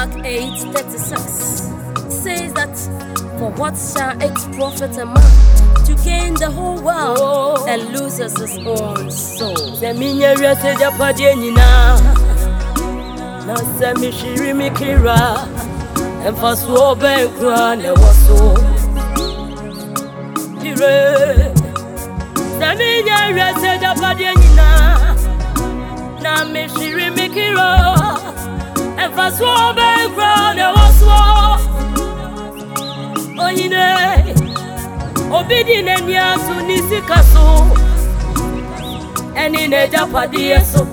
Mark 8:36 says that, for what shall it profit a man to gain the whole world and loses his own soul? Seminya rete japade nyina na semi shiri mikira emfaso obenkra ne waso dire. Seminya rete japade nyina na me shiri mikira emfaso obenkra ne waso oyine obidi nenia so nisika so eni ne japade so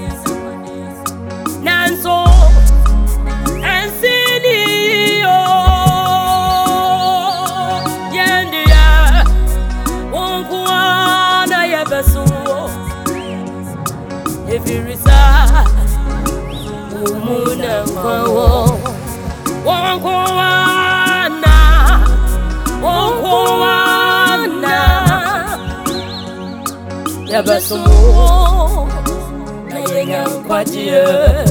nanso ensini o yendia wonkwana yebeso efirisa umuna kwawo wonkwana yebeso na yenga kwaje